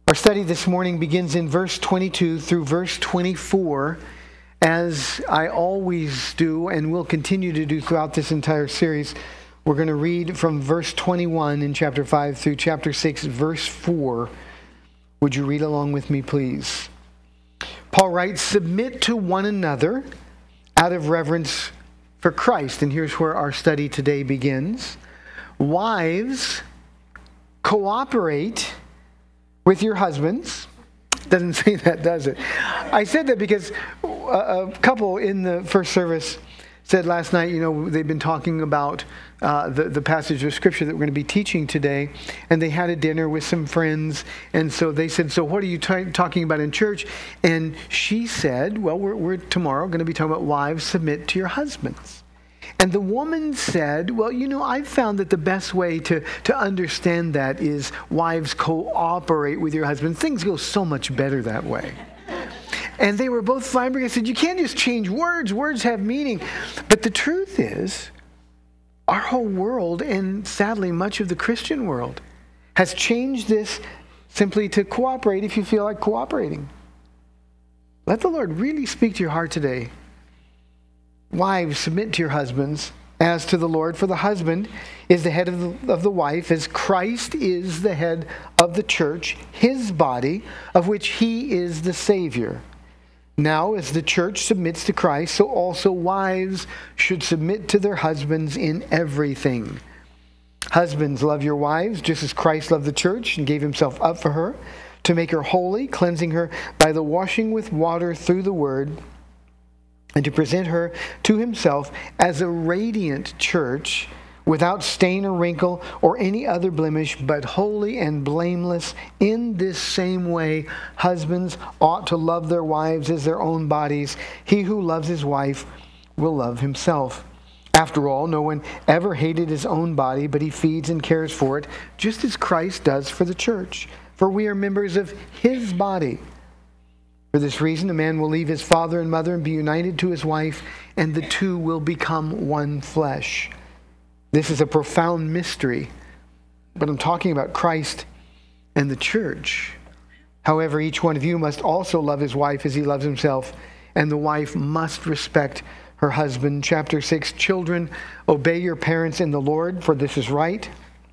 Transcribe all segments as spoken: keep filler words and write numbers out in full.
Our study this morning begins in verse twenty-two through verse twenty-four, as I always do and will continue to do throughout this entire series. We're going to read from verse twenty-one in chapter five through chapter six, verse four. Would you read along with me, please? Paul writes, "Submit to one another out of reverence for Christ." And here's where our study today begins. "Wives, cooperate with your husbands." Doesn't say that, does it? I said that because a, a couple in the first service said last night, you know, they've been talking about uh, the, the passage of Scripture that we're going to be teaching today, and they had a dinner with some friends, and so they said, "So what are you t- talking about in church?" And she said, "Well, we're, we're tomorrow going to be talking about wives, submit to your husbands." And the woman said, "Well, you know, I've found that the best way to, to understand that is wives cooperate with your husband. Things go so much better that way." And they were both flabbergasted. You can't just change words. Words have meaning. But the truth is, our whole world, and sadly much of the Christian world, has changed this simply to cooperate if you feel like cooperating. Let the Lord really speak to your heart today. Wives, submit to your husbands as to the Lord, for the husband is the head of the, of the wife, as Christ is the head of the church, his body, of which he is the Savior. Now, as the church submits to Christ, so also wives should submit to their husbands in everything. Husbands, love your wives, just as Christ loved the church and gave himself up for her, to make her holy, cleansing her by the washing with water through the word, and to present her to himself as a radiant church, without stain or wrinkle or any other blemish, but holy and blameless. In this same way, husbands ought to love their wives as their own bodies. He who loves his wife will love himself. After all, no one ever hated his own body, but he feeds and cares for it, just as Christ does for the church. For we are members of his body. For this reason, a man will leave his father and mother and be united to his wife, and the two will become one flesh. This is a profound mystery, but I'm talking about Christ and the church. However, each one of you must also love his wife as he loves himself, and the wife must respect her husband. Chapter six, "Children, obey your parents in the Lord, for this is right.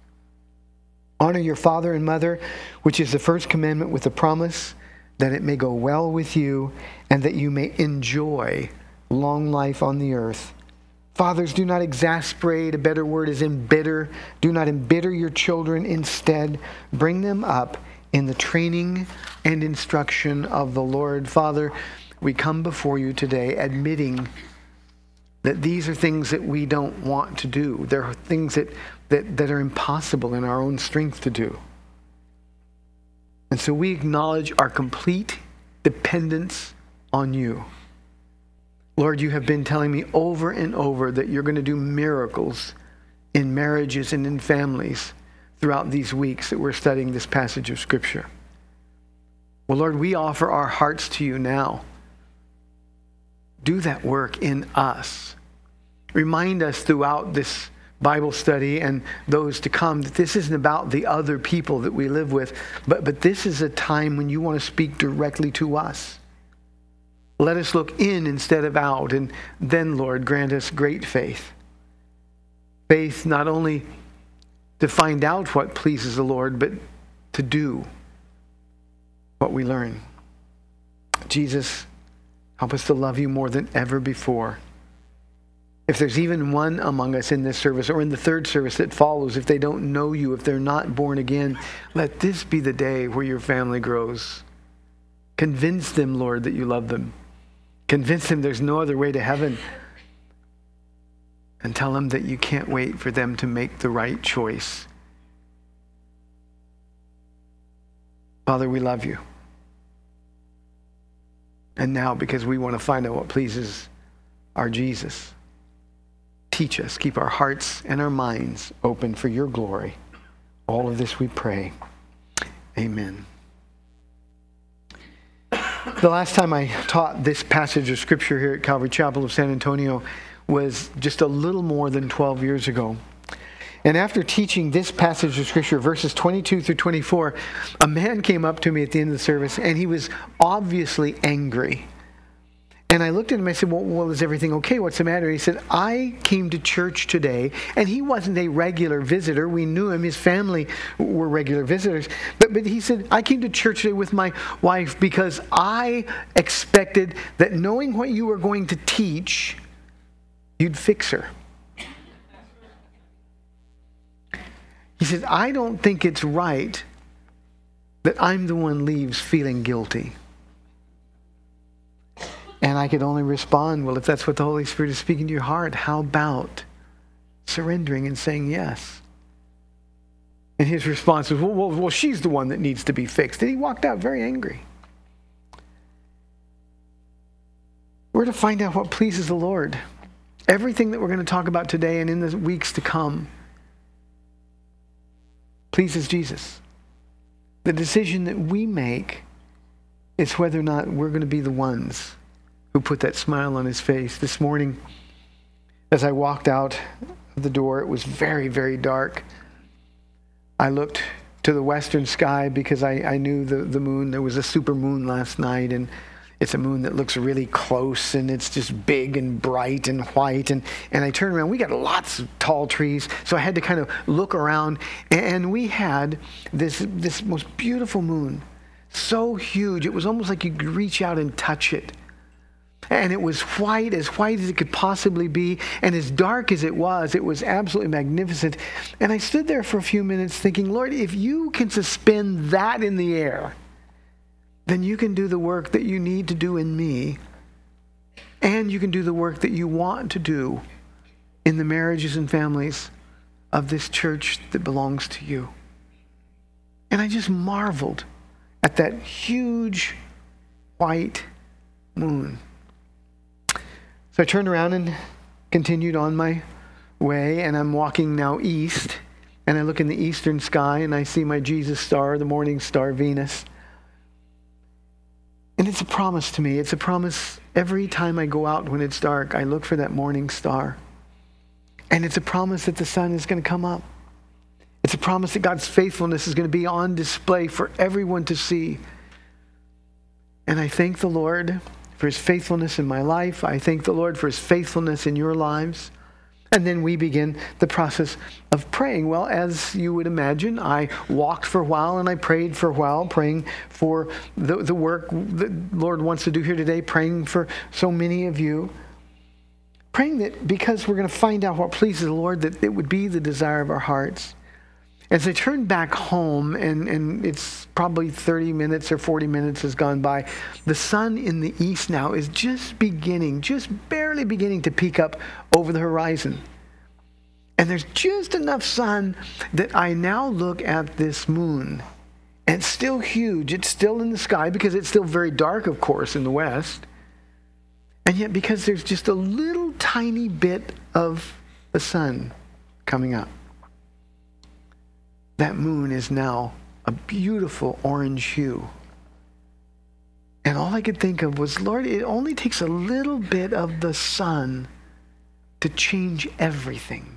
Honor your father and mother, which is the first commandment with the promise, that it may go well with you, and that you may enjoy long life on the earth. Fathers, do not exasperate." A better word is embitter. "Do not embitter your children. Instead, bring them up in the training and instruction of the Lord." Father, we come before you today admitting that these are things that we don't want to do. There are things that, that, that are impossible in our own strength to do. And so we acknowledge our complete dependence on you. Lord, you have been telling me over and over that you're going to do miracles in marriages and in families throughout these weeks that we're studying this passage of Scripture. Well, Lord, we offer our hearts to you now. Do that work in us. Remind us throughout this Bible study and those to come that this isn't about the other people that we live with, but, but this is a time when you want to speak directly to us. Let us look in instead of out, and then, Lord, grant us great faith. Faith not only to find out what pleases the Lord, but to do what we learn. Jesus, help us to love you more than ever before. If there's even one among us in this service or in the third service that follows, if they don't know you, if they're not born again, let this be the day where your family grows. Convince them, Lord, that you love them. Convince them there's no other way to heaven. And tell them that you can't wait for them to make the right choice. Father, we love you. And now, because we want to find out what pleases our Jesus, teach us, keep our hearts and our minds open for your glory. All of this we pray. Amen. The last time I taught this passage of Scripture here at Calvary Chapel of San Antonio was just a little more than twelve years ago. And after teaching this passage of Scripture, verses twenty-two through twenty-four, a man came up to me at the end of the service, and he was obviously angry. And I looked at him and I said, well, well, is everything okay? What's the matter? He said, I came to church today, and he wasn't a regular visitor. We knew him. His family were regular visitors. But, but he said, I came to church today with my wife because I expected that knowing what you were going to teach, you'd fix her. He said, I don't think it's right that I'm the one leaves feeling guilty. And I could only respond, well, if that's what the Holy Spirit is speaking to your heart, how about surrendering and saying yes? And his response was, well, well, well, she's the one that needs to be fixed. And he walked out very angry. We're to find out what pleases the Lord. Everything that we're going to talk about today and in the weeks to come pleases Jesus. The decision that we make is whether or not we're going to be the ones who put that smile on his face. This morning, as I walked out the door, it was very, very dark. I looked to the western sky because I, I knew the, the moon. There was a super moon last night, and it's a moon that looks really close, and it's just big and bright and white. And, and I turned around. We got lots of tall trees, so I had to kind of look around. And we had this, this most beautiful moon, so huge. It was almost like you could reach out and touch it. And it was white, as white as it could possibly be. And as dark as it was, it was absolutely magnificent. And I stood there for a few minutes thinking, Lord, if you can suspend that in the air, then you can do the work that you need to do in me. And you can do the work that you want to do in the marriages and families of this church that belongs to you. And I just marveled at that huge white moon. So I turned around and continued on my way, and I'm walking now east, and I look in the eastern sky, and I see my Jesus star, the morning star, Venus. And it's a promise to me. It's a promise every time I go out when it's dark, I look for that morning star. And it's a promise that the sun is going to come up. It's a promise that God's faithfulness is going to be on display for everyone to see. And I thank the Lord for his faithfulness in my life. I thank the Lord for his faithfulness in your lives. And then we begin the process of praying. Well, as you would imagine, I walked for a while and I prayed for a while, praying for the, the work the Lord wants to do here today, praying for so many of you. Praying that because we're going to find out what pleases the Lord, that it would be the desire of our hearts. As I turn back home, and, and it's probably thirty minutes or forty minutes has gone by, the sun in the east now is just beginning, just barely beginning to peek up over the horizon. And there's just enough sun that I now look at this moon. And it's still huge. It's still in the sky because it's still very dark, of course, in the west. And yet because there's just a little tiny bit of the sun coming up. That moon is now a beautiful orange hue. And all I could think of was, Lord, it only takes a little bit of the sun to change everything.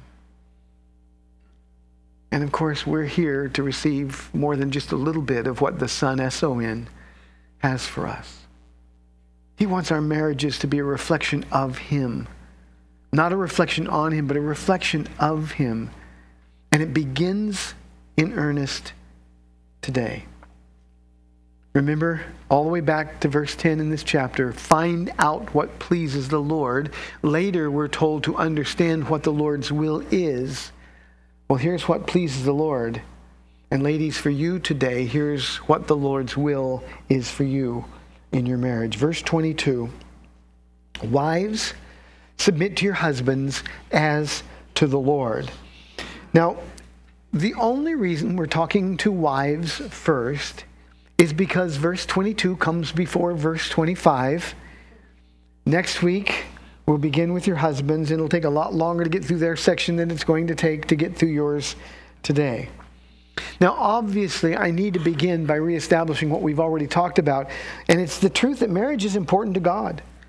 And of course, we're here to receive more than just a little bit of what the sun, S O N, has for us. He wants our marriages to be a reflection of him. Not a reflection on him, but a reflection of him. And it begins in earnest today. Remember, all the way back to verse ten in this chapter, find out what pleases the Lord. Later, we're told to understand what the Lord's will is. Well, here's what pleases the Lord. And ladies, for you today, here's what the Lord's will is for you in your marriage. Verse twenty-two, wives, submit to your husbands as to the Lord. Now, the only reason we're talking to wives first is because verse twenty-two comes before verse twenty-five. Next week, we'll begin with your husbands, and it'll take a lot longer to get through their section than it's going to take to get through yours today. Now, obviously, I need to begin by reestablishing what we've already talked about, and it's the truth that marriage is important to God.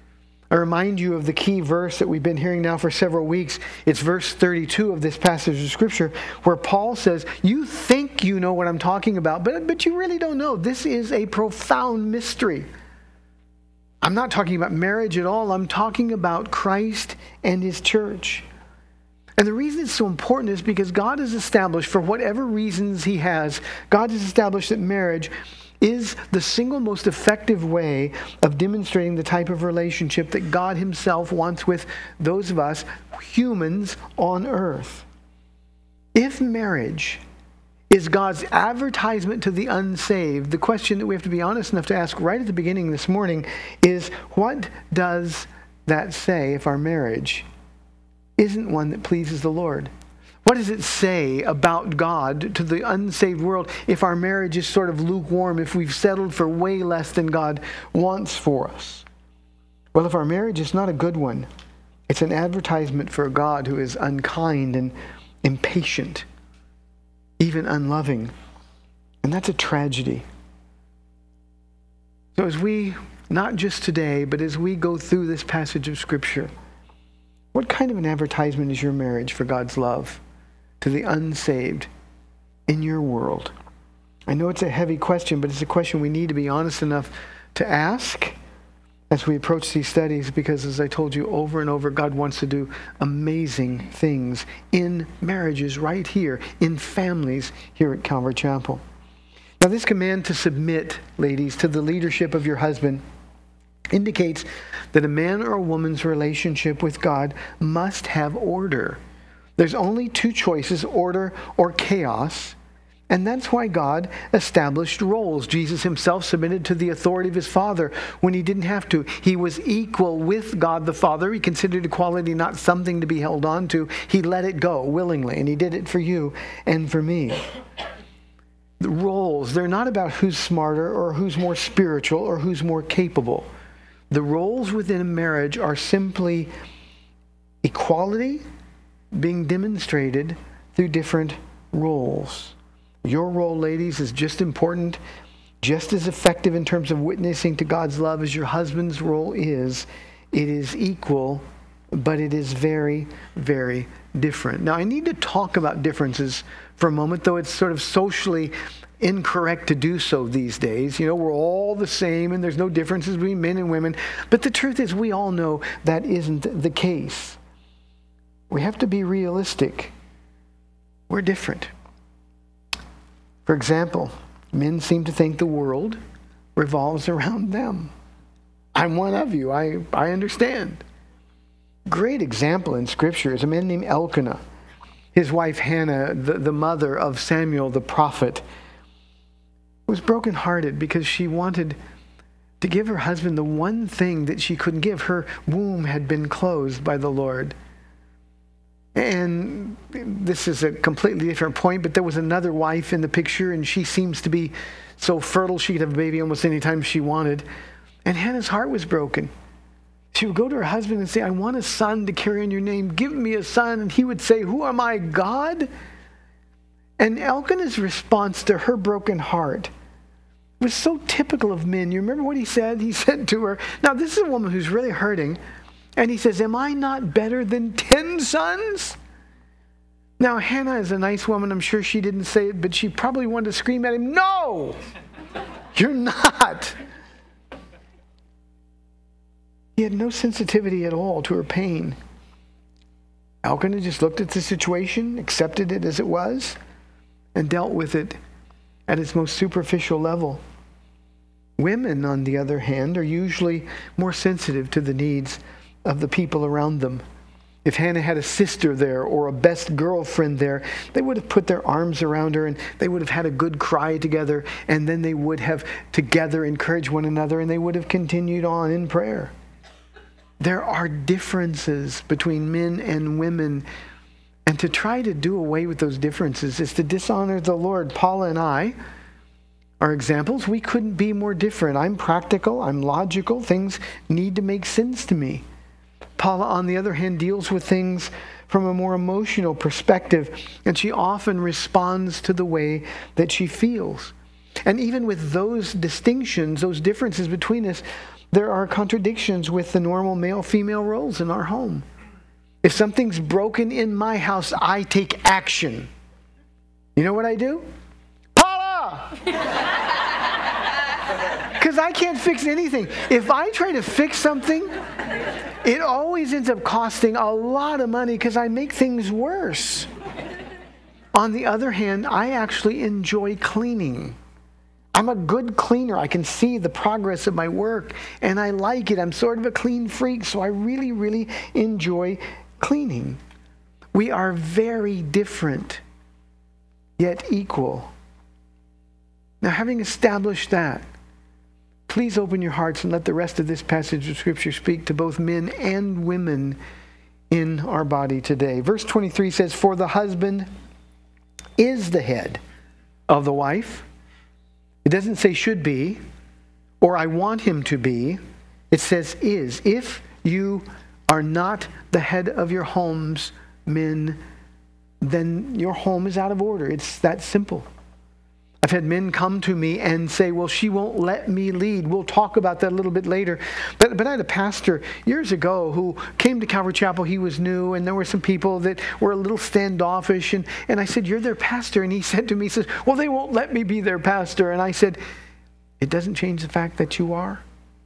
I remind you of the key verse that we've been hearing now for several weeks. It's verse thirty-two of this passage of Scripture where Paul says, you think you know what I'm talking about, but, but you really don't know. This is a profound mystery. I'm not talking about marriage at all. I'm talking about Christ and his church. And the reason it's so important is because God has established, for whatever reasons he has, God has established that marriage is the single most effective way of demonstrating the type of relationship that God himself wants with those of us, humans on earth. If marriage is God's advertisement to the unsaved, the question that we have to be honest enough to ask right at the beginning this morning is, what does that say if our marriage isn't one that pleases the Lord? What does it say about God to the unsaved world if our marriage is sort of lukewarm, if we've settled for way less than God wants for us? Well, if our marriage is not a good one, it's an advertisement for a God who is unkind and impatient, even unloving. And that's a tragedy. So as we, not just today, but as we go through this passage of Scripture, what kind of an advertisement is your marriage for God's love to the unsaved in your world? I know it's a heavy question, but it's a question we need to be honest enough to ask as we approach these studies, because as I told you over and over, God wants to do amazing things in marriages right here, in families here at Calvary Chapel. Now, this command to submit, ladies, to the leadership of your husband indicates that a man or a woman's relationship with God must have order. There's only two choices, order or chaos. And that's why God established roles. Jesus himself submitted to the authority of his Father when he didn't have to. He was equal with God the Father. He considered equality not something to be held on to. He let it go willingly, and he did it for you and for me. The roles, they're not about who's smarter or who's more spiritual or who's more capable. The roles within a marriage are simply equality being demonstrated through different roles. Your role, ladies, is just important, just as effective in terms of witnessing to God's love as your husband's role is. It is equal, but it is very, very different. Now, I need to talk about differences for a moment, though it's sort of socially incorrect to do so these days. You know, we're all the same and there's no differences between men and women. But the truth is, we all know that isn't the case. We have to be realistic. We're different. For example, men seem to think the world revolves around them. I'm one of you. I, I understand. Great example in Scripture is a man named Elkanah. His wife Hannah, the, the mother of Samuel the prophet, was brokenhearted because she wanted to give her husband the one thing that she couldn't give. Her womb had been closed by the Lord. And this is a completely different point, but there was another wife in the picture, and she seems to be so fertile she could have a baby almost any time she wanted. And Hannah's heart was broken. She would go to her husband and say, I want a son to carry on your name. Give me a son. And he would say, who am I, God? And Elkanah's response to her broken heart was so typical of men. You remember what he said? He said to her, now this is a woman who's really hurting. And he says, am I not better than ten sons? Now, Hannah is a nice woman. I'm sure she didn't say it, but she probably wanted to scream at him, no, you're not. He had no sensitivity at all to her pain. Elkanah just looked at the situation, accepted it as it was, and dealt with it at its most superficial level. Women, on the other hand, are usually more sensitive to the needs of the people around them. If Hannah had a sister there or a best girlfriend there, they would have put their arms around her and they would have had a good cry together, and then they would have together encouraged one another, and they would have continued on in prayer. There are differences between men and women, and to try to do away with those differences is to dishonor the Lord. Paula and I are examples. We couldn't be more different. I'm practical. I'm logical. Things need to make sense to me. Paula, on the other hand, deals with things from a more emotional perspective, and she often responds to the way that she feels. And even with those distinctions, those differences between us, there are contradictions with the normal male-female roles in our home. If something's broken in my house, I take action. You know what I do? Paula! Because I can't fix anything. If I try to fix something, it always ends up costing a lot of money because I make things worse. On the other hand, I actually enjoy cleaning. I'm a good cleaner. I can see the progress of my work, and I like it. I'm sort of a clean freak, so I really, really enjoy cleaning. We are very different, yet equal. Now, having established that, please open your hearts and let the rest of this passage of Scripture speak to both men and women in our body today. Verse twenty-three says, "For the husband is the head of the wife." It doesn't say should be, or I want him to be. It says is. If you are not the head of your homes, men, then your home is out of order. It's that simple. I've had men come to me and say, well, she won't let me lead. We'll talk about that a little bit later. But, but I had a pastor years ago who came to Calvary Chapel. He was new, and there were some people that were a little standoffish. And, and I said, you're their pastor. And he said to me, he says, well, they won't let me be their pastor. And I said, it doesn't change the fact that you are.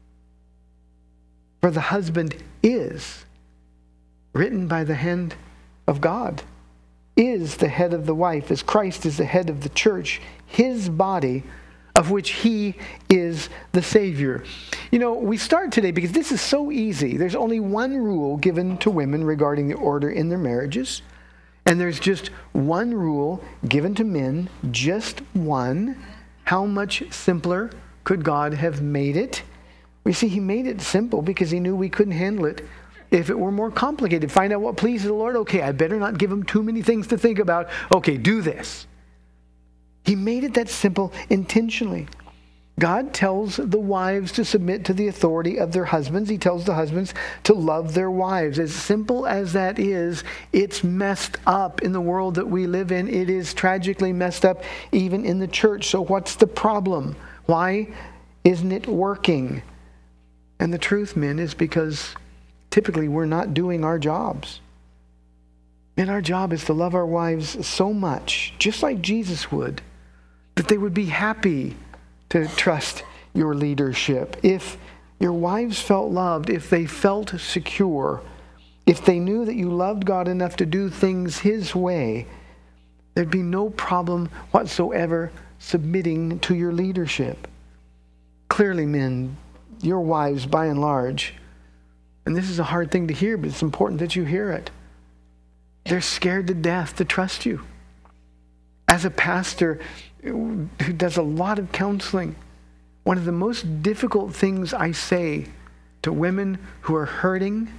For the husband is, written by the hand of God, is the head of the wife, as Christ is the head of the church, his body, of which he is the Savior. You know, we start today because this is so easy. There's only one rule given to women regarding the order in their marriages, and there's just one rule given to men, just one. How much simpler could God have made it? We see he made it simple because he knew we couldn't handle it if it were more complicated. Find out what pleases the Lord. Okay, I better not give him too many things to think about. Okay, do this. He made it that simple intentionally. God tells the wives to submit to the authority of their husbands. He tells the husbands to love their wives. As simple as that is, it's messed up in the world that we live in. It is tragically messed up even in the church. So what's the problem? Why isn't it working? And the truth, men, is because typically we're not doing our jobs. And our job is to love our wives so much, just like Jesus would, that they would be happy to trust your leadership. If your wives felt loved, if they felt secure, if they knew that you loved God enough to do things his way, there'd be no problem whatsoever submitting to your leadership. Clearly, men, your wives, by and large, and this is a hard thing to hear, but it's important that you hear it, they're scared to death to trust you. As a pastor who does a lot of counseling, one of the most difficult things I say to women who are hurting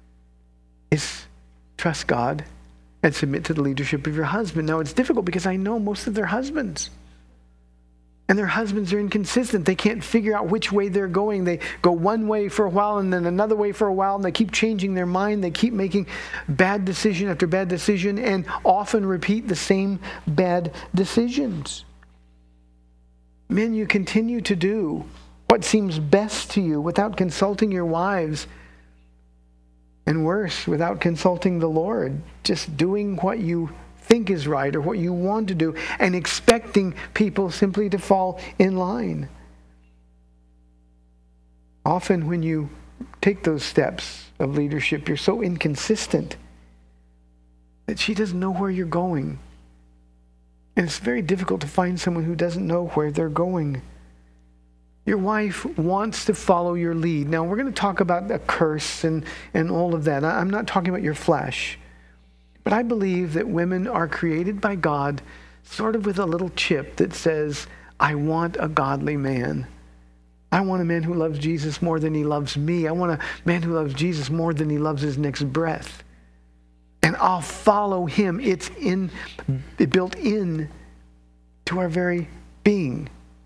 is trust God and submit to the leadership of your husband. Now, it's difficult because I know most of their husbands. And their husbands are inconsistent. They can't figure out which way they're going. They go one way for a while and then another way for a while, and they keep changing their mind. They keep making bad decision after bad decision and often repeat the same bad decisions. Men, you continue to do what seems best to you without consulting your wives, and worse, without consulting the Lord, just doing what you think is right or what you want to do and expecting people simply to fall in line. Often when you take those steps of leadership, you're so inconsistent that she doesn't know where you're going. And it's very difficult to find someone who doesn't know where they're going. Your wife wants to follow your lead. Now, we're going to talk about a curse and, and all of that. I'm not talking about your flesh. But I believe that women are created by God sort of with a little chip that says, I want a godly man. I want a man who loves Jesus more than he loves me. I want a man who loves Jesus more than he loves his next breath. And I'll follow him. It's in, built in to our very being.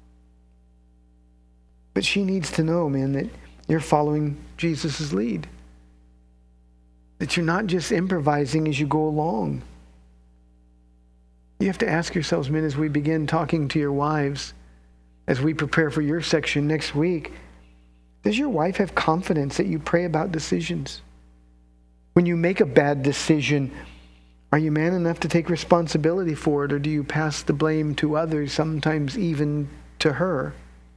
But she needs to know, man, that you're following Jesus' lead. That you're not just improvising as you go along. You have to ask yourselves, men, as we begin talking to your wives, as we prepare for your section next week, does your wife have confidence that you pray about decisions? When you make a bad decision, are you man enough to take responsibility for it, or do you pass the blame to others, sometimes even to her?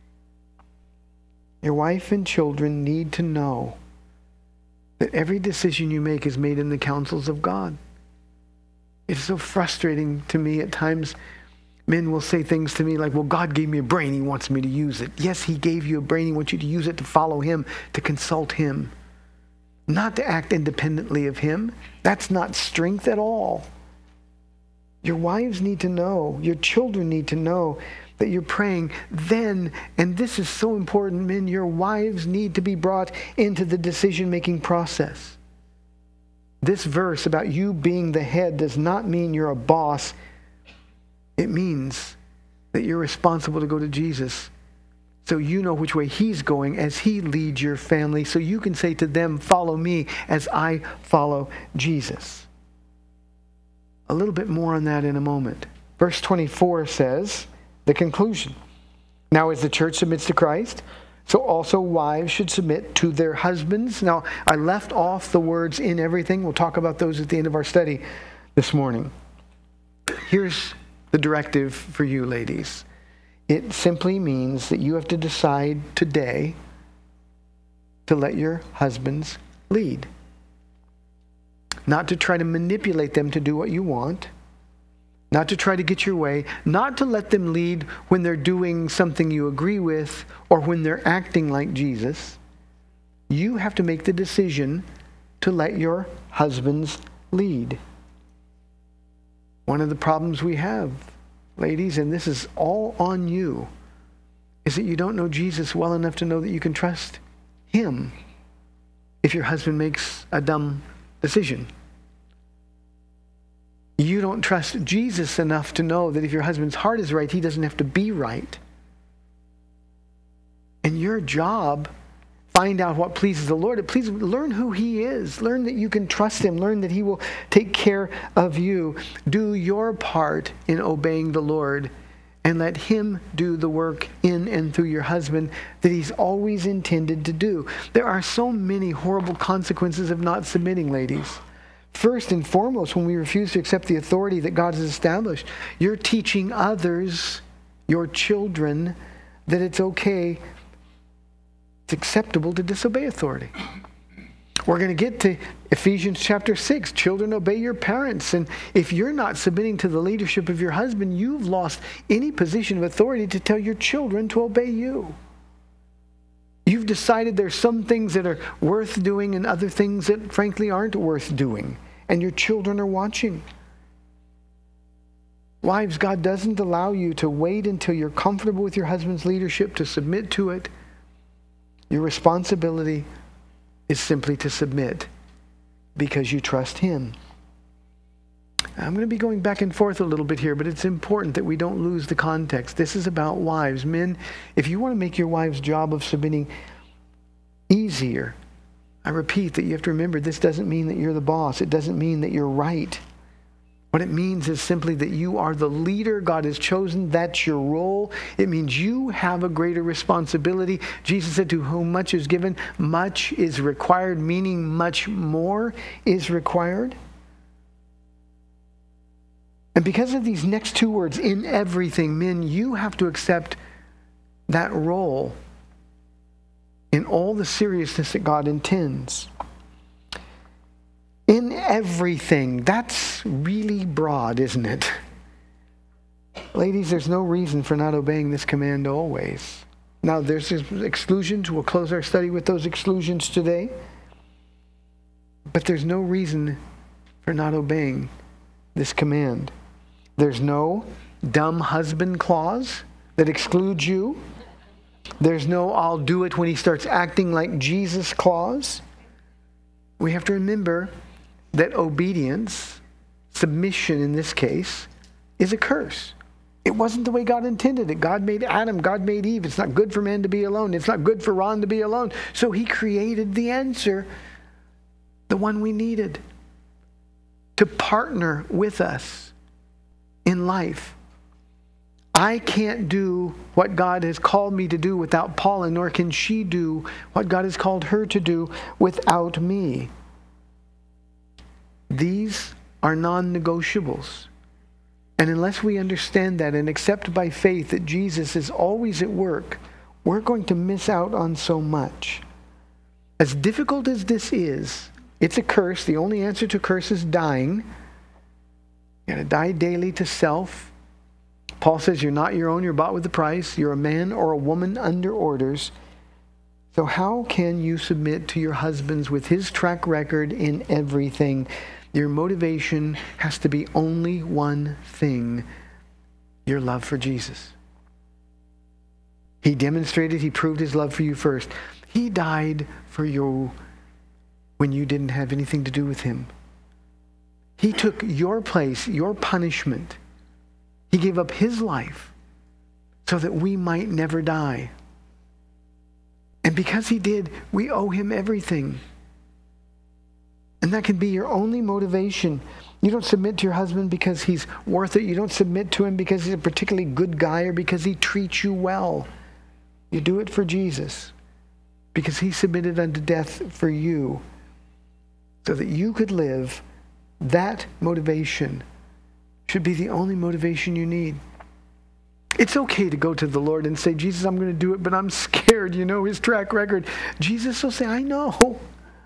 Your wife and children need to know that every decision you make is made in the counsels of God. It's so frustrating to me at times. Men will say things to me like, well, God gave me a brain. He wants me to use it. Yes, he gave you a brain. He wants you to use it to follow him, to consult him, not to act independently of him. That's not strength at all. Your wives need to know, your children need to know that you're praying. Then, and this is so important, men, your wives need to be brought into the decision-making process. This verse about you being the head does not mean you're a boss. It means that you're responsible to go to Jesus so you know which way he's going as he leads your family, so you can say to them, follow me as I follow Jesus. A little bit more on that in a moment. Verse twenty-four says, the conclusion. Now as the church submits to Christ, so also wives should submit to their husbands. Now, I left off the words in everything. We'll talk about those at the end of our study this morning. Here's the directive for you, ladies. It simply means that you have to decide today to let your husbands lead. Not to try to manipulate them to do what you want. Not to try to get your way. Not to let them lead when they're doing something you agree with or when they're acting like Jesus. You have to make the decision to let your husbands lead. One of the problems we have, ladies, and this is all on you, is that you don't know Jesus well enough to know that you can trust him if your husband makes a dumb decision. You don't trust Jesus enough to know that if your husband's heart is right, he doesn't have to be right. And your job, find out what pleases the Lord. Please learn who he is. Learn that you can trust him. Learn that he will take care of you. Do your part in obeying the Lord and let him do the work in and through your husband that he's always intended to do. There are so many horrible consequences of not submitting, ladies. First and foremost, when we refuse to accept the authority that God has established, you're teaching others, your children, that it's okay, it's acceptable to disobey authority. We're going to get to Ephesians chapter six. Children, obey your parents. And if you're not submitting to the leadership of your husband, you've lost any position of authority to tell your children to obey you. You've decided there's some things that are worth doing and other things that frankly aren't worth doing. And your children are watching. Wives, God doesn't allow you to wait until you're comfortable with your husband's leadership to submit to it. Your responsibility is simply to submit because you trust him. I'm going to be going back and forth a little bit here, but it's important that we don't lose the context. This is about wives. Men, if you want to make your wife's job of submitting easier, I repeat that you have to remember this doesn't mean that you're the boss. It doesn't mean that you're right. What it means is simply that you are the leader God has chosen. That's your role. It means you have a greater responsibility. Jesus said, to whom much is given, much is required, meaning much more is required. And because of these next two words, in everything, men, you have to accept that role in all the seriousness that God intends. In everything. That's really broad, isn't it? Ladies, there's no reason for not obeying this command always. Now, there's exclusions. We'll close our study with those exclusions today. But there's no reason for not obeying this command. There's no dumb husband clause that excludes you. There's no I'll do it when he starts acting like Jesus clause. We have to remember that obedience, submission in this case, is a curse. It wasn't the way God intended it. God made Adam, God made Eve. It's not good for man to be alone. It's not good for Ron to be alone. So he created the answer, the one we needed, to partner with us in life. I can't do what God has called me to do without Paula, nor can she do what God has called her to do without me. These are non-negotiables. And unless we understand that and accept by faith that Jesus is always at work, we're going to miss out on so much. As difficult as this is, it's a curse. The only answer to curse is dying. You got to die daily to self. Paul says you're not your own, you're bought with a price. You're a man or a woman under orders. So how can you submit to your husbands with his track record in everything? Your motivation has to be only one thing: your love for Jesus. He demonstrated, he proved his love for you first. He died for you when you didn't have anything to do with him. He took your place, your punishment. He gave up his life so that we might never die. And because he did, we owe him everything. And that can be your only motivation. You don't submit to your husband because he's worth it. You don't submit to him because he's a particularly good guy or because he treats you well. You do it for Jesus, because he submitted unto death for you so that you could live. That motivation should be the only motivation you need. It's okay to go to the Lord and say, Jesus, I'm going to do it, but I'm scared. You know his track record. Jesus will say, I know.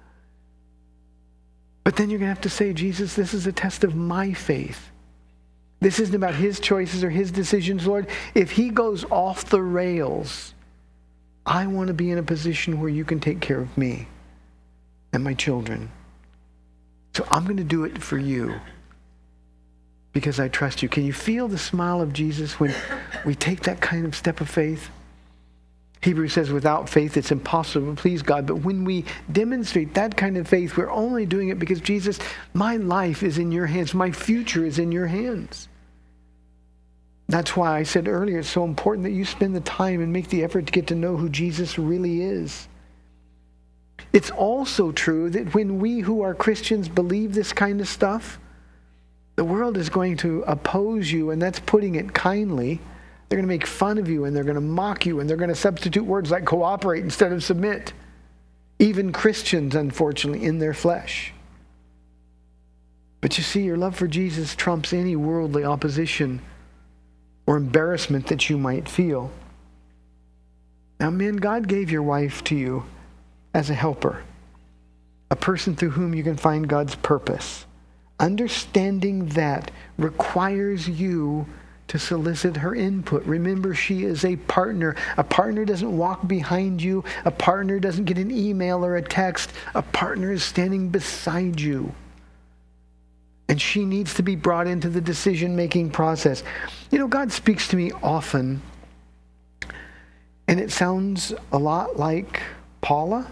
But then you're going to have to say, Jesus, this is a test of my faith. This isn't about his choices or his decisions, Lord. If he goes off the rails, I want to be in a position where you can take care of me and my children. So I'm going to do it for you because I trust you. Can you feel the smile of Jesus when we take that kind of step of faith? Hebrews says without faith it's impossible to please God. But when we demonstrate that kind of faith, we're only doing it because, Jesus, my life is in your hands. My future is in your hands. That's why I said earlier it's so important that you spend the time and make the effort to get to know who Jesus really is. It's also true that when we who are Christians believe this kind of stuff, the world is going to oppose you, and that's putting it kindly. They're going to make fun of you, and they're going to mock you, and they're going to substitute words like cooperate instead of submit. Even Christians, unfortunately, in their flesh. But you see, your love for Jesus trumps any worldly opposition or embarrassment that you might feel. Now, men, God gave your wife to you as a helper, a person through whom you can find God's purpose. Understanding that requires you to solicit her input. Remember, she is a partner. A partner doesn't walk behind you. A partner doesn't get an email or a text. A partner is standing beside you. And she needs to be brought into the decision-making process. You know, God speaks to me often, and it sounds a lot like Paula.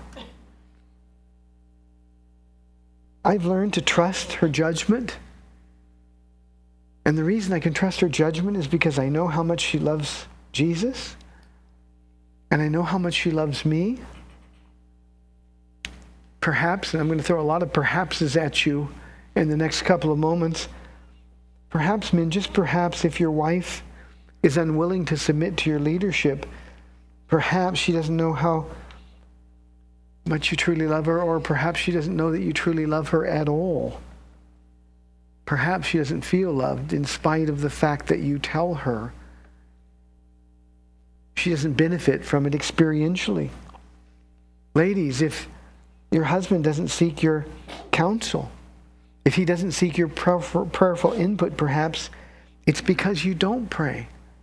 I've learned to trust her judgment. And the reason I can trust her judgment is because I know how much she loves Jesus. And I know how much she loves me. Perhaps, and I'm going to throw a lot of perhapses at you in the next couple of moments. Perhaps, men, just perhaps if your wife is unwilling to submit to your leadership, perhaps she doesn't know how much you truly love her, or perhaps she doesn't know that you truly love her at all. Perhaps she doesn't feel loved in spite of the fact that you tell her. She doesn't benefit from it experientially. Ladies, if your husband doesn't seek your counsel, if he doesn't seek your prayerful input, perhaps it's because you don't pray.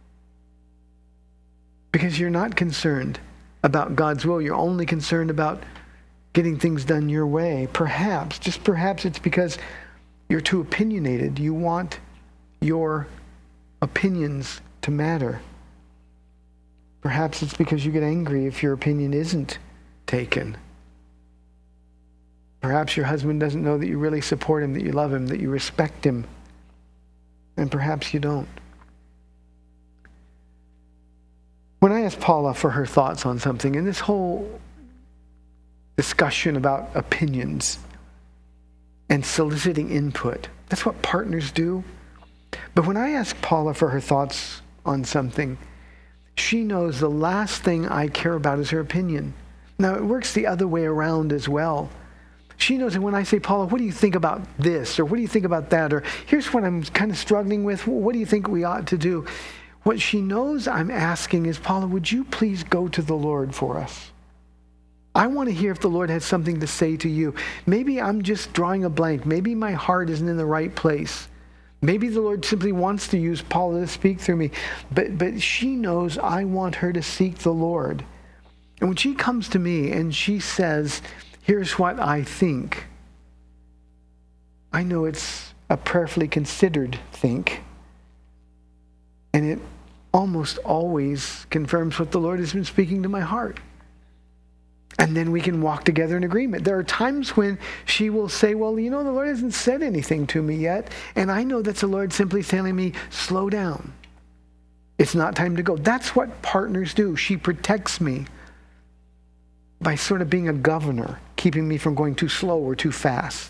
Because you're not concerned about God's will. You're only concerned about getting things done your way. Perhaps, just perhaps it's because you're too opinionated. You want your opinions to matter. Perhaps it's because you get angry if your opinion isn't taken. Perhaps your husband doesn't know that you really support him, that you love him, that you respect him. And perhaps you don't. When I asked Paula for her thoughts on something, and this whole discussion about opinions and soliciting input, that's what partners do. But when I asked Paula for her thoughts on something, she knows the last thing I care about is her opinion. Now, it works the other way around as well. She knows that when I say, Paula, what do you think about this? Or what do you think about that? Or here's what I'm kind of struggling with. What do you think we ought to do? What she knows I'm asking is, Paula, would you please go to the Lord for us? I want to hear if the Lord has something to say to you. Maybe I'm just drawing a blank. Maybe my heart isn't in the right place. Maybe the Lord simply wants to use Paula to speak through me. But, but she knows I want her to seek the Lord. And when she comes to me and she says, here's what I think, I know it's a prayerfully considered think. And it almost always confirms what the Lord has been speaking to my heart. And then we can walk together in agreement. There are times when she will say, well, you know, the Lord hasn't said anything to me yet. And I know that's the Lord simply telling me, slow down. It's not time to go. That's what partners do. She protects me by sort of being a governor, keeping me from going too slow or too fast.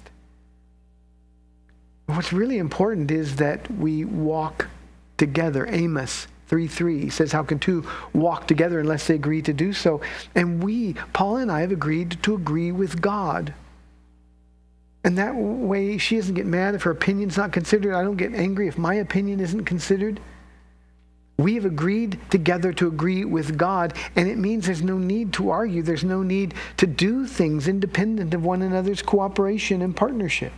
What's really important is that we walk together. Amos three three says, how can two walk together unless they agree to do so? And we, Paula and I, have agreed to agree with God. And that way she doesn't get mad if her opinion's not considered. I don't get angry if my opinion isn't considered. We have agreed together to agree with God, and it means there's no need to argue. There's no need to do things independent of one another's cooperation and partnership.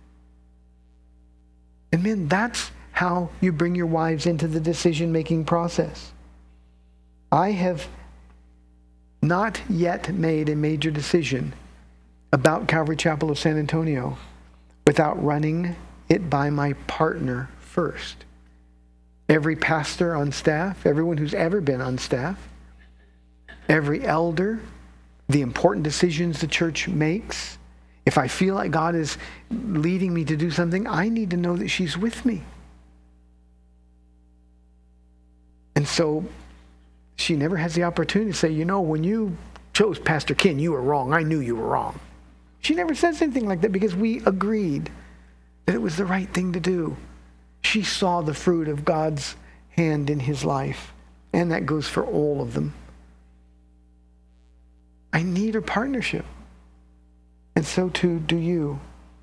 And men, that's how you bring your wives into the decision-making process. I have not yet made a major decision about Calvary Chapel of San Antonio without running it by my partner first. Every pastor on staff, everyone who's ever been on staff, every elder, the important decisions the church makes. If I feel like God is leading me to do something, I need to know that she's with me. And so she never has the opportunity to say, you know, when you chose Pastor Ken, you were wrong. I knew you were wrong. She never says anything like that because we agreed that it was the right thing to do. She saw the fruit of God's hand in his life, and that goes for all of them. I need her partnership, and so too do you.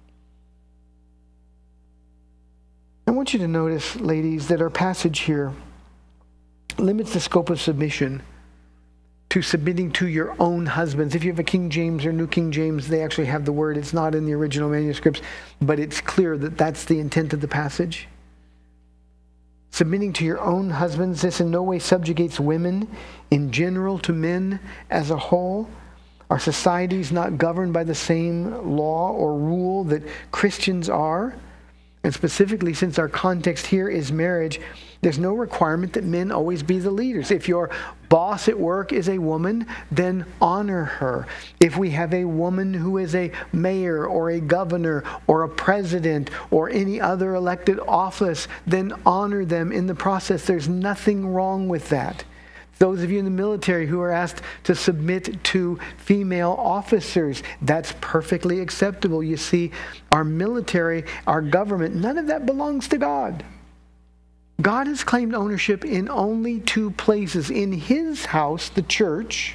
I want you to notice, ladies, that our passage here limits the scope of submission to submitting to your own husbands. If you have a King James or New King James, they actually have the word. It's not in the original manuscripts, but it's clear that that's the intent of the passage. Submitting to your own husbands, this in no way subjugates women in general to men as a whole. Our society is not governed by the same law or rule that Christians are. And specifically, since our context here is marriage, there's no requirement that men always be the leaders. If your boss at work is a woman, then honor her. If we have a woman who is a mayor or a governor or a president or any other elected office, then honor them in the process. There's nothing wrong with that. Those of you in the military who are asked to submit to female officers, that's perfectly acceptable. You see, our military, our government, none of that belongs to God. God has claimed ownership in only two places: in his house, the church,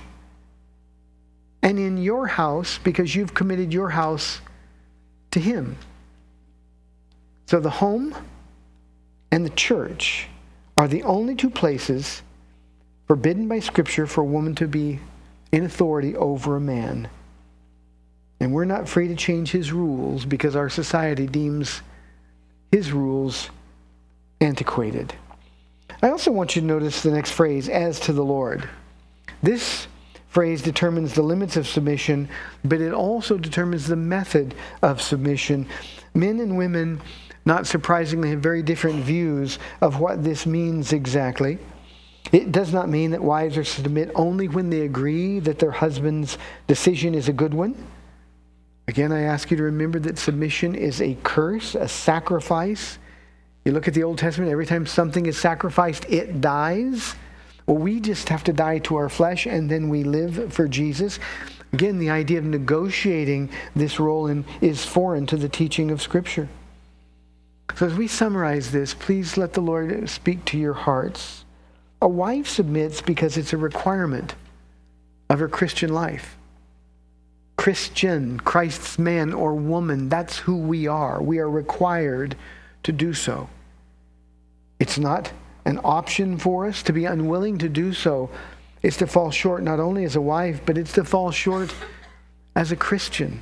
and in your house, because you've committed your house to him. So the home and the church are the only two places forbidden by Scripture for a woman to be in authority over a man. And we're not free to change his rules because our society deems his rules antiquated. I also want you to notice the next phrase, as to the Lord. This phrase determines the limits of submission, but it also determines the method of submission. Men and women, not surprisingly, have very different views of what this means exactly. It does not mean that wives are to submit only when they agree that their husband's decision is a good one. Again, I ask you to remember that submission is a curse, a sacrifice. You look at the Old Testament, every time something is sacrificed, it dies. Well, we just have to die to our flesh, and then we live for Jesus. Again, the idea of negotiating this role in, is foreign to the teaching of Scripture. So as we summarize this, please let the Lord speak to your hearts. A wife submits because it's a requirement of her Christian life. Christian, Christ's man or woman, that's who we are. We are required to do so. It's not an option for us. To be unwilling to do so is to fall short not only as a wife, but it's to fall short as a Christian.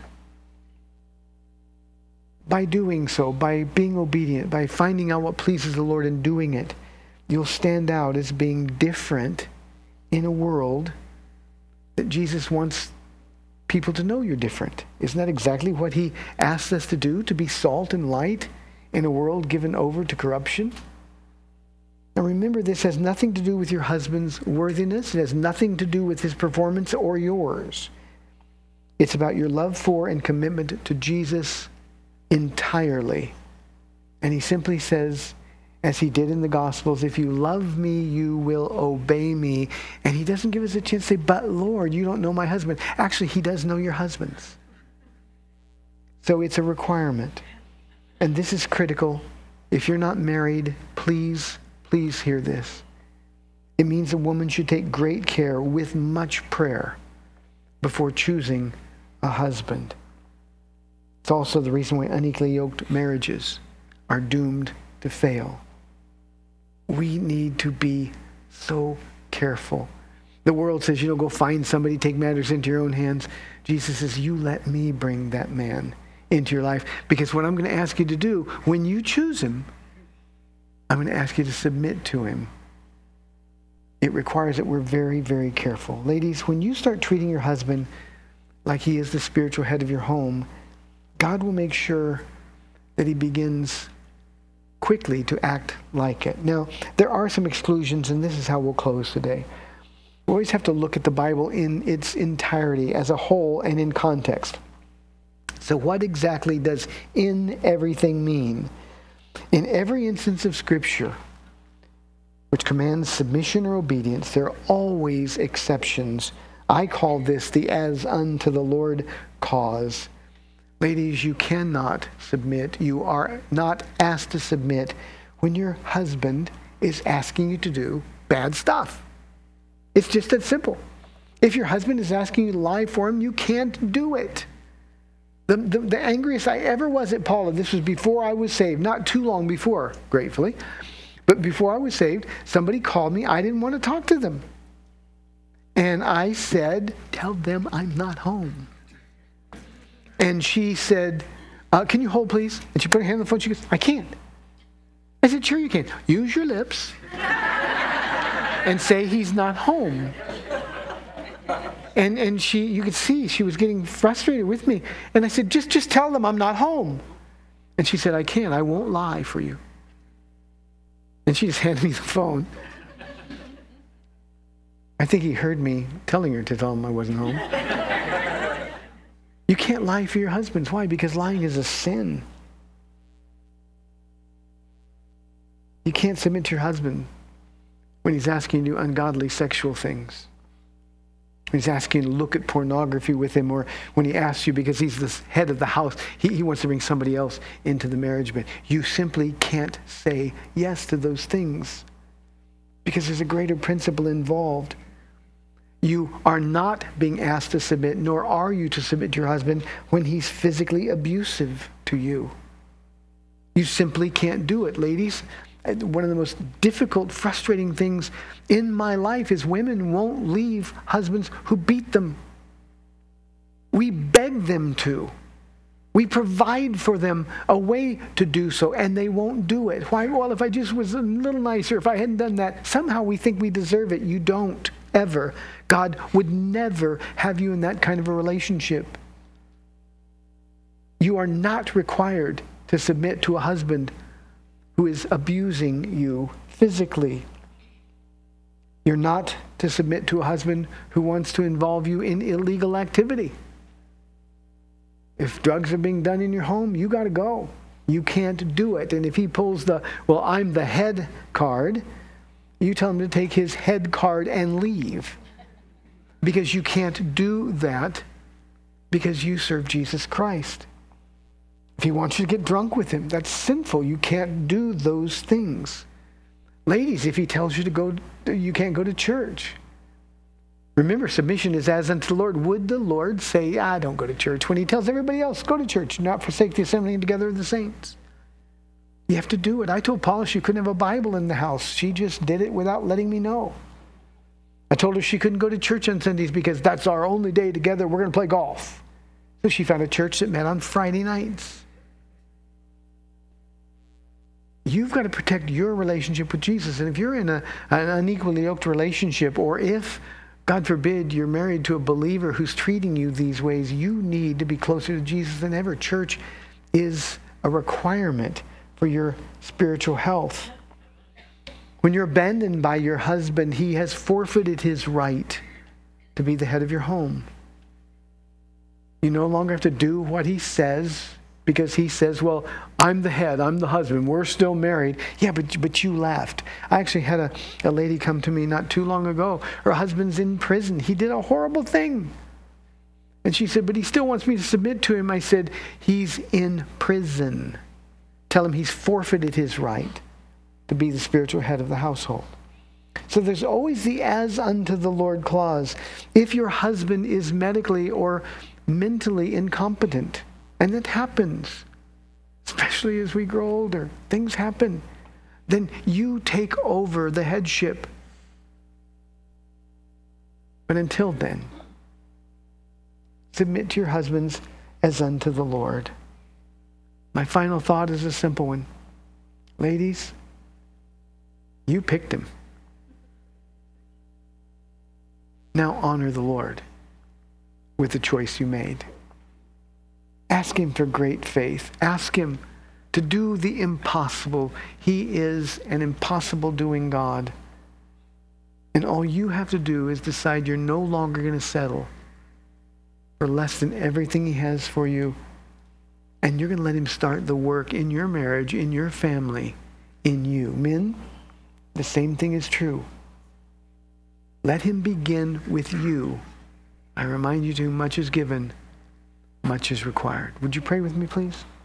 By doing so, by being obedient, by finding out what pleases the Lord and doing it, you'll stand out as being different in a world that Jesus wants people to know you're different. Isn't that exactly what he asks us to do? To be salt and light in a world given over to corruption? Now remember, this has nothing to do with your husband's worthiness. It has nothing to do with his performance or yours. It's about your love for and commitment to Jesus entirely. And he simply says, as he did in the Gospels, if you love me, you will obey me. And he doesn't give us a chance to say, but Lord, you don't know my husband. Actually, he does know your husbands. So it's a requirement. And this is critical. If you're not married, please, please hear this. It means a woman should take great care with much prayer before choosing a husband. It's also the reason why unequally yoked marriages are doomed to fail. We need to be so careful. The world says, you know, go find somebody, take matters into your own hands. Jesus says, you let me bring that man into your life. Because what I'm going to ask you to do, when you choose him, I'm going to ask you to submit to him. It requires that we're very, very careful. Ladies, when you start treating your husband like he is the spiritual head of your home, God will make sure that he begins quickly to act like it. Now, there are some exclusions, and this is how we'll close today. We always have to look at the Bible in its entirety, as a whole, and in context. So what exactly does in everything mean? In every instance of Scripture which commands submission or obedience, there are always exceptions. I call this the as unto the Lord cause. Ladies, you cannot submit. You are not asked to submit when your husband is asking you to do bad stuff. It's just that simple. If your husband is asking you to lie for him, you can't do it. The, the, the angriest I ever was at Paula, this was before I was saved, not too long before, gratefully, but before I was saved, somebody called me. I didn't want to talk to them. And I said, tell them I'm not home. And she said, uh, can you hold, please? And she put her hand on the phone. She goes, I can't. I said, sure you can. Use your lips and say he's not home. And and she, you could see she was getting frustrated with me. And I said, just, just tell them I'm not home. And she said, I can't. I won't lie for you. And she just handed me the phone. I think he heard me telling her to tell him I wasn't home. You can't lie for your husbands. Why? Because lying is a sin. You can't submit to your husband when he's asking you to do ungodly sexual things. When he's asking you to look at pornography with him, or when he asks you because he's the head of the house, he, he wants to bring somebody else into the marriage bed. You simply can't say yes to those things because there's a greater principle involved. You are not being asked to submit, nor are you to submit to your husband when he's physically abusive to you. You simply can't do it. Ladies, one of the most difficult, frustrating things in my life is women won't leave husbands who beat them. We beg them to. We provide for them a way to do so, and they won't do it. Why? Well, if I just was a little nicer, if I hadn't done that, somehow we think we deserve it. You don't, ever. God would never have you in that kind of a relationship. You are not required to submit to a husband who is abusing you physically. You're not to submit to a husband who wants to involve you in illegal activity. If drugs are being done in your home, you got to go. You can't do it. And if he pulls the, well, I'm the head card, you tell him to take his head card and leave. Because you can't do that because you serve Jesus Christ. If he wants you to get drunk with him, that's sinful. You can't do those things. Ladies, if he tells you to go, you can't go to church. Remember, submission is as unto the Lord. Would the Lord say, ah, don't go to church, when he tells everybody else, go to church, do not forsake the assembling together of the saints? You have to do it. I told Paula she couldn't have a Bible in the house. She just did it without letting me know. I told her she couldn't go to church on Sundays because that's our only day together. We're going to play golf. So she found a church that met on Friday nights. You've got to protect your relationship with Jesus. And if you're in a, an unequally yoked relationship, or if, God forbid, you're married to a believer who's treating you these ways, you need to be closer to Jesus than ever. Church is a requirement for your spiritual health. When you're abandoned by your husband, he has forfeited his right to be the head of your home. You no longer have to do what he says because he says, well, I'm the head, I'm the husband, we're still married. Yeah, but but you left. I actually had a, a lady come to me not too long ago. Her husband's in prison. He did a horrible thing. And she said, but he still wants me to submit to him. I said, he's in prison. Tell him he's forfeited his right to be the spiritual head of the household. So there's always the as unto the Lord clause. If your husband is medically or mentally incompetent, and it happens, especially as we grow older, things happen, then you take over the headship. But until then, submit to your husbands as unto the Lord. My final thought is a simple one. Ladies, you picked him. Now honor the Lord with the choice you made. Ask him for great faith. Ask him to do the impossible. He is an impossible doing God. And all you have to do is decide you're no longer going to settle for less than everything he has for you. And you're going to let him start the work in your marriage, in your family, in you. Men, the same thing is true. Let him begin with you. I remind you, to whom much is given, much is required. Would you pray with me, please?